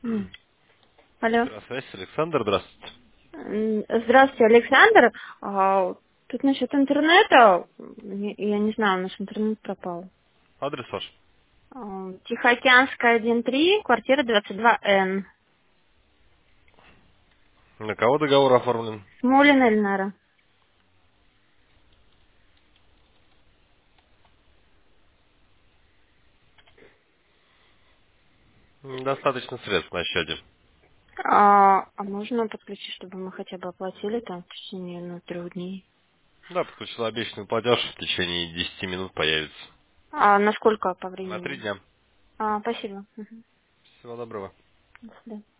М. Алло. Здравствуйте, Александр, здравствуйте. Здравствуйте, Александр. Тут насчет интернета, я не знаю, у нас интернет пропал. Адрес ваш? Тихоокеанская, 1-3, квартира 22Н. На кого договор оформлен? Смолина, Эльнара. Достаточно средств на счете. Можно подключить, чтобы мы хотя бы оплатили там в течение 3 дней? Да, подключил обещанный платеж, в течение 10 минут появится. На сколько по На 3 времени? дня. Спасибо. Мгм. Всего доброго. До свидания.